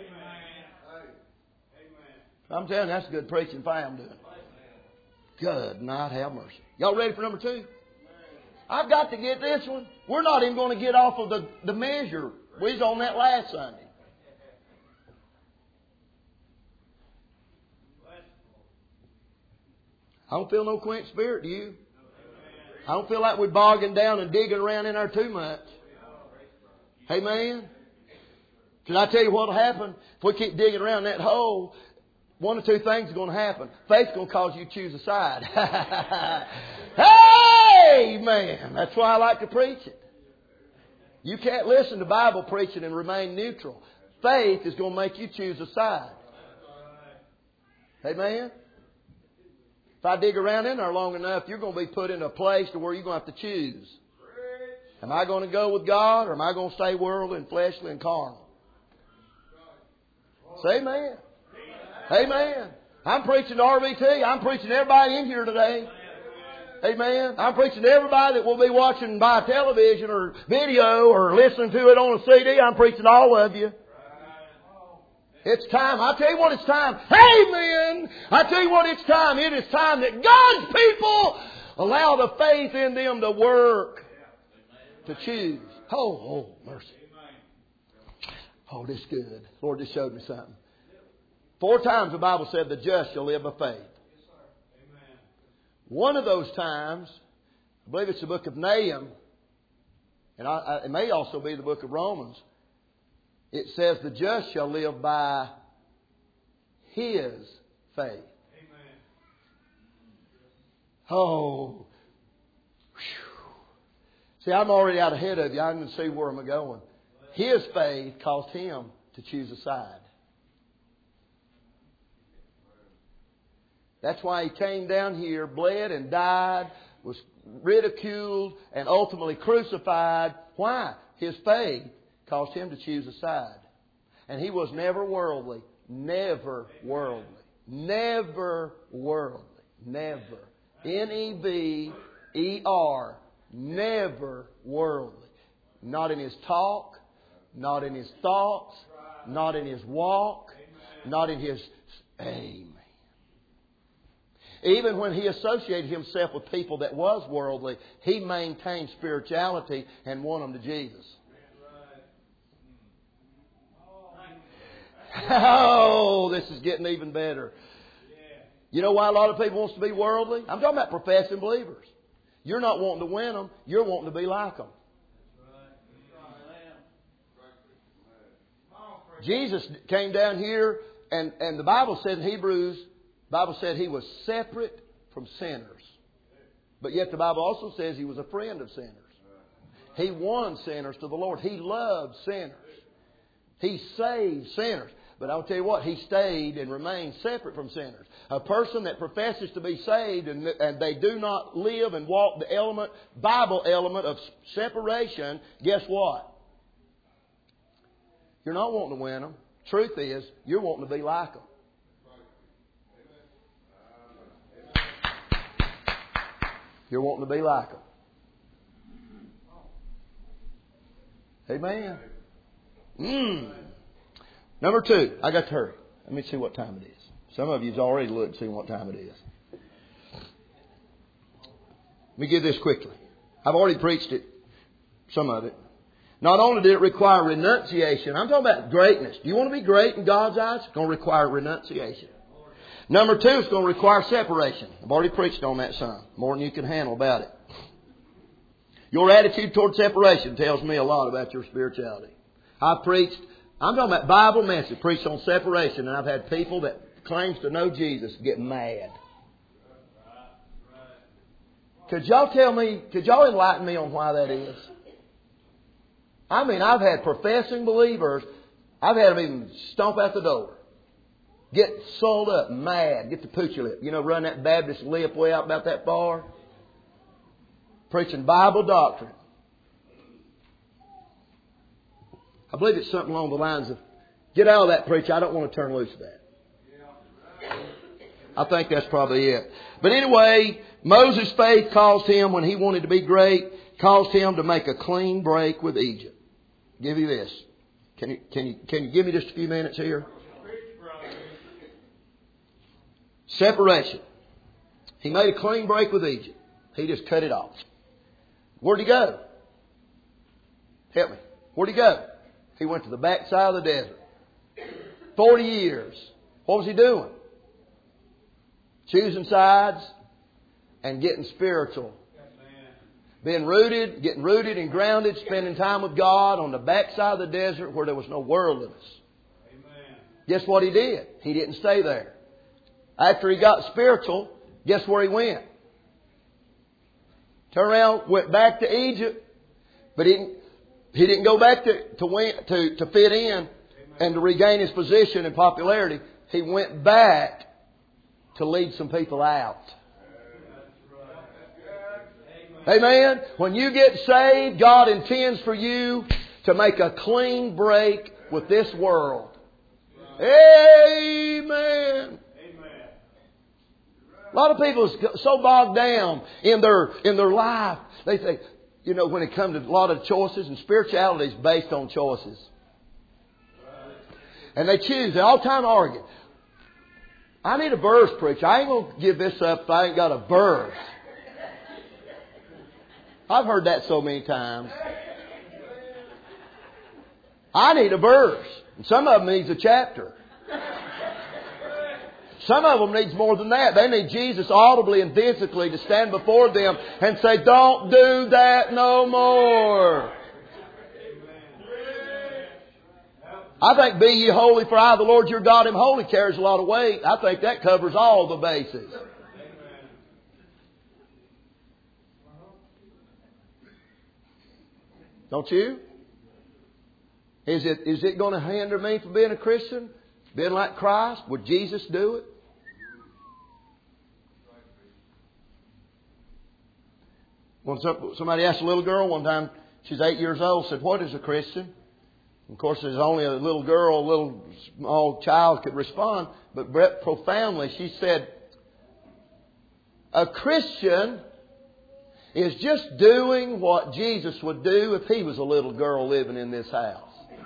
I'm telling you, that's good preaching if I am doing it. Good night, have mercy. Y'all ready for number 2? I've got to get this one. We're not even going to get off of the measure. We was on that last Sunday. I don't feel no quench spirit, do you? I don't feel like we're bogging down and digging around in there too much. Amen? Can I tell you what will happen? If we keep digging around that hole, one or two things are going to happen. Faith's going to cause you to choose a side. Amen. That's why I like to preach it. You can't listen to Bible preaching and remain neutral. Faith is going to make you choose a side. Amen? If I dig around in there long enough, you're going to be put in a place to where you're going to have to choose. Am I going to go with God or am I going to stay worldly and fleshly and carnal? Say amen. Amen. I'm preaching to RVT. I'm preaching to everybody in here today. Amen. I'm preaching to everybody that will be watching by television or video or listening to it on a CD. I'm preaching to all of you. It's time. I tell you what, it's time. Amen. I tell you what, it's time. It is time that God's people allow the faith in them to work, to choose. Oh, mercy. Oh, this is good. Lord, this showed me something. 4 times the Bible said the just shall live by faith. One of those times, I believe it's the book of Nahum, and it may also be the book of Romans. It says the just shall live by his faith. Amen. Oh. Whew. See, I'm already out ahead of you. I can see where I'm going. His faith caused him to choose a side. That's why he came down here, bled and died, was ridiculed, and ultimately crucified. Why? His faith caused him to choose a side. And he was never worldly. Never worldly. Never worldly. Never. N-E-V-E-R. Never worldly. Not in his talk. Not in his thoughts. Not in his walk. Not in his... Amen. Even when he associated himself with people that was worldly, he maintained spirituality and won them to Jesus. Oh, this is getting even better. You know why a lot of people wants to be worldly? I'm talking about professing believers. You're not wanting to win them. You're wanting to be like them. Jesus came down here and the Bible said in Hebrews, the Bible said he was separate from sinners. But yet the Bible also says he was a friend of sinners. He won sinners to the Lord. He loved sinners. He saved sinners. But I'll tell you what, he stayed and remained separate from sinners. A person that professes to be saved and they do not live and walk the Bible element of separation, guess what? You're not wanting to win them. Truth is, you're wanting to be like them. You're wanting to be like them. Amen. Number 2. I got to hurry. Let me see what time it is. Some of you's already looked and seen what time it is. Let me give this quickly. I've already preached it. Some of it. Not only did it require renunciation. I'm talking about greatness. Do you want to be great in God's eyes? It's going to require renunciation. Number 2, it's going to require separation. I've already preached on that some. More than you can handle about it. Your attitude toward separation tells me a lot about your spirituality. I'm talking about Bible message, preached on separation, and I've had people that claims to know Jesus get mad. Could y'all enlighten me on why that is? I mean, I've had professing believers, I've had them even stomp out the door. Get sold up, mad, get the poochie lip. You know, run that Baptist lip way out about that far. Preaching Bible doctrine. I believe it's something along the lines of, get out of that, preacher. I don't want to turn loose of that. I think that's probably it. But anyway, Moses' faith caused him, when he wanted to be great, caused him to make a clean break with Egypt. Give you this. Can you give me just a few minutes here? Separation. He made a clean break with Egypt. He just cut it off. Where'd he go? Help me. Where'd he go? He went to the backside of the desert. 40 years. What was he doing? Choosing sides and getting spiritual. Getting rooted and grounded, spending time with God on the backside of the desert where there was no worldliness. Amen. Guess what he did? He didn't stay there. After he got spiritual, guess where he went? Turned around, went back to Egypt, but he didn't go back to fit in and to regain his position and popularity. He went back to lead some people out. Amen. When you get saved, God intends for you to make a clean break with this world. Amen. A lot of people are so bogged down in their life. They say, you know, when it comes to a lot of choices, and spirituality is based on choices. And they choose. They all the time argue. I need a verse, preacher. I ain't going to give this up if I ain't got a verse. I've heard that so many times. I need a verse. And some of them needs a chapter. Some of them needs more than that. They need Jesus audibly and physically to stand before them and say, don't do that no more. I think be ye holy for I, the Lord your God, am holy carries a lot of weight. I think that covers all the bases. Don't you? Is it going to hinder me from being a Christian? Being like Christ? Would Jesus do it? When somebody asked a little girl one time, she's 8 years old, said, what is a Christian? Of course, there's only a little girl, a little small child could respond. But profoundly, she said, a Christian is just doing what Jesus would do if he was a little girl living in this house.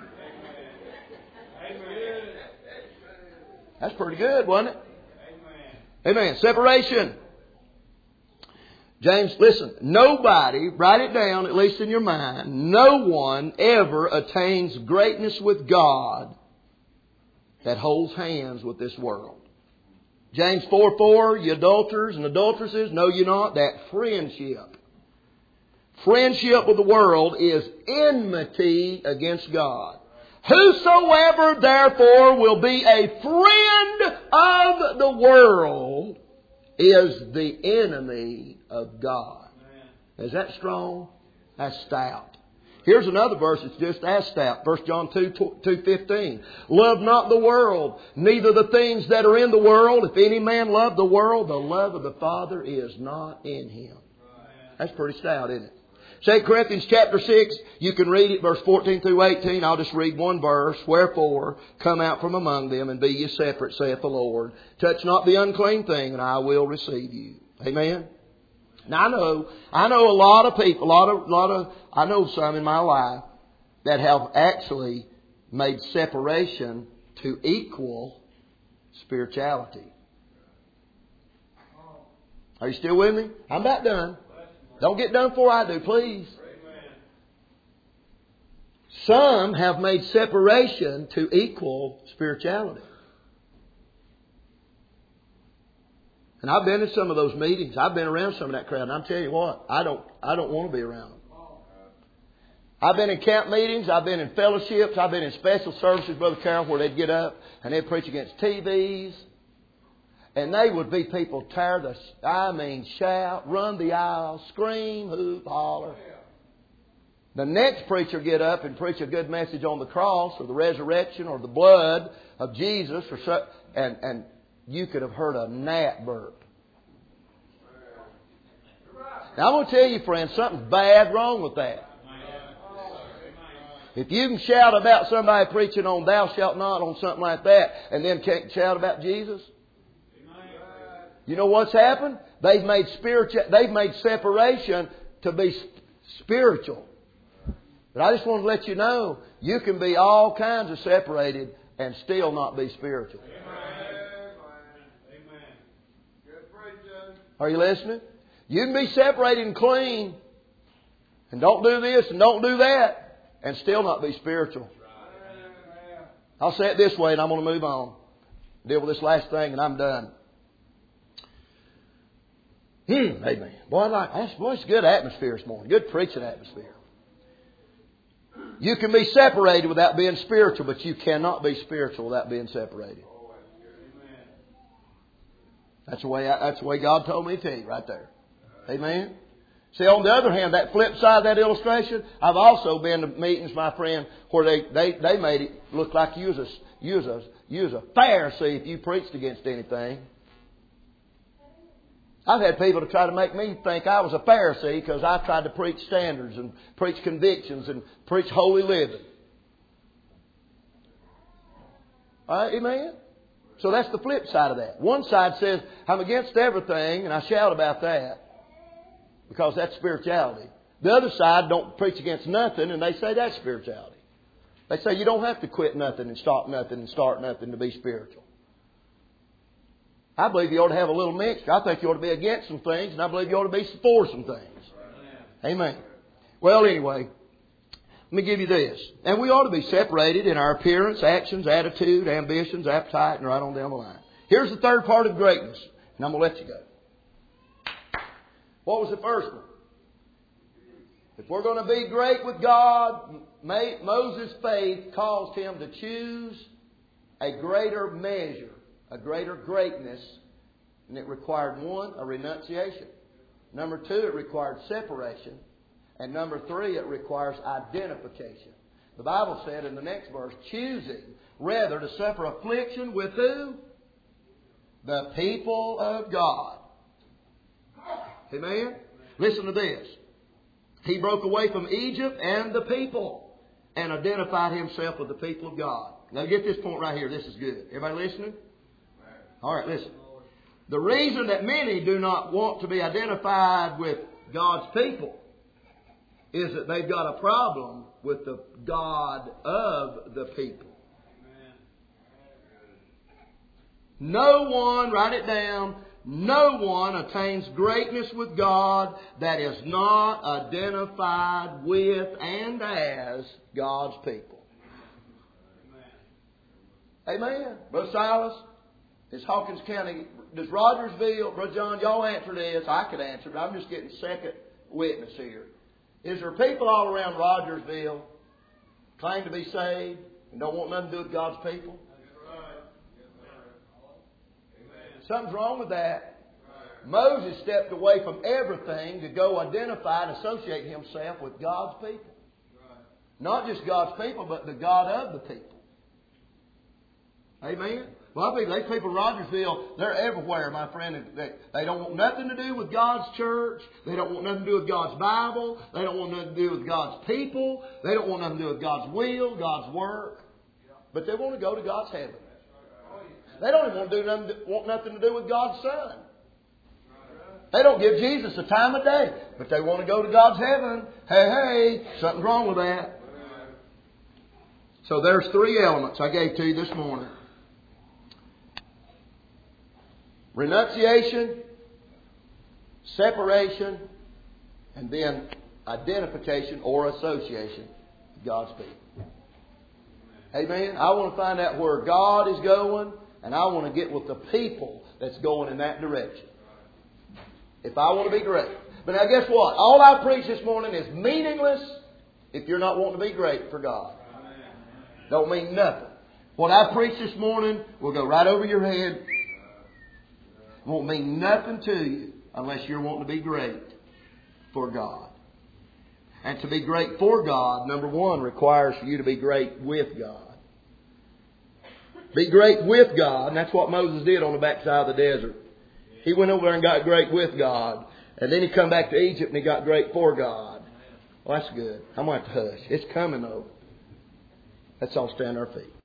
That's pretty good, wasn't it? Amen. Separation. James, listen. Nobody, write it down, at least in your mind, no one ever attains greatness with God that holds hands with this world. James 4:4, you adulterers and adulteresses, know you not that friendship with the world is enmity against God. Whosoever therefore will be a friend of the world is the enemy of God. Is that strong? That's stout. Here's another verse that's just as stout. 1 John 2:15. Love not the world, neither the things that are in the world. If any man love the world, the love of the Father is not in him. That's pretty stout, isn't it? 2 Corinthians chapter 6, you can read it, verse 14 through 18. I'll just read one verse. Wherefore, come out from among them and be ye separate, saith the Lord. Touch not the unclean thing, and I will receive you. Amen. Now I know a lot of people, I know some in my life that have actually made separation to equal spirituality. Are you still with me? I'm about done. Don't get done before I do, please. Some have made separation to equal spirituality. And I've been in some of those meetings. I've been around some of that crowd. And I'm telling you what, I don't want to be around them. I've been in camp meetings. I've been in fellowships. I've been in special services, Brother Carroll, where they'd get up and they'd preach against TVs. And they would be people shout, run the aisle, scream, hoop, holler. The next preacher get up and preach a good message on the cross or the resurrection or the blood of Jesus, and you could have heard a gnat burp. Now I'm going to tell you, friends, something's bad wrong with that. If you can shout about somebody preaching on thou shalt not on something like that, and then can't shout about Jesus, you know what's happened? They've made separation to be spiritual. But I just want to let you know, you can be all kinds of separated and still not be spiritual. Are you listening? You can be separated and clean and don't do this and don't do that and still not be spiritual. I'll say it this way and I'm going to move on. Deal with this last thing and I'm done. Amen. Boy, it's a good atmosphere this morning. Good preaching atmosphere. You can be separated without being spiritual, but you cannot be spiritual without being separated. That's the way God told me to tell you right there. Amen. See, on the other hand, that flip side of that illustration, I've also been to meetings, my friend, where they made it look like you was a Pharisee if you preached against anything. I've had people to try to make me think I was a Pharisee because I tried to preach standards and preach convictions and preach holy living. All right, amen? So that's the flip side of that. One side says, I'm against everything, and I shout about that because that's spirituality. The other side don't preach against nothing, and they say that's spirituality. They say you don't have to quit nothing and stop nothing and start nothing to be spiritual. I believe you ought to have a little mixture. I think you ought to be against some things, and I believe you ought to be for some things. Amen. Well, anyway, let me give you this. And we ought to be separated in our appearance, actions, attitude, ambitions, appetite, and right on down the line. Here's the third part of greatness, and I'm going to let you go. What was the first one? If we're going to be great with God, Moses' faith caused him to choose a greater measure, a greater greatness, and it required one, a renunciation. Number two, it required separation. And number three, it requires identification. The Bible said in the next verse, choosing rather to suffer affliction with who? The people of God. Amen? Listen to this. He broke away from Egypt and the people and identified himself with the people of God. Now get this point right here. This is good. Everybody listening? All right, listen. The reason that many do not want to be identified with God's people is that they've got a problem with the God of the people. No one, write it down, no one attains greatness with God that is not identified with and as God's people. Amen. Brother Silas, is Hawkins County, does Rogersville, Brother John, y'all answer this. I could answer, but I'm just getting second witness here. Is there people all around Rogersville claim to be saved and don't want nothing to do with God's people? Something's wrong with that. Moses stepped away from everything to go identify and associate himself with God's people. Not just God's people, but the God of the people. Amen? Well, I think these people in Rogersville, they're everywhere, my friend. They don't want nothing to do with God's church. They don't want nothing to do with God's Bible. They don't want nothing to do with God's people. They don't want nothing to do with God's will, God's work. But they want to go to God's heaven. They don't even want nothing to do with God's Son. They don't give Jesus a time of day. But they want to go to God's heaven. Hey, something's wrong with that. So there's 3 elements I gave to you this morning. Renunciation, separation, and then identification or association with God's people. Amen. I want to find out where God is going, and I want to get with the people that's going in that direction. If I want to be great. But now guess what? All I preach this morning is meaningless if you're not wanting to be great for God. Don't mean nothing. What I preach this morning will go right over your head. Won't mean nothing to you unless you're wanting to be great for God. And to be great for God, number one, requires for you to be great with God. Be great with God, and that's what Moses did on the backside of the desert. He went over there and got great with God. And then he come back to Egypt and he got great for God. Well, that's good. I'm going to have to hush. It's coming though. Let's all stand on our feet.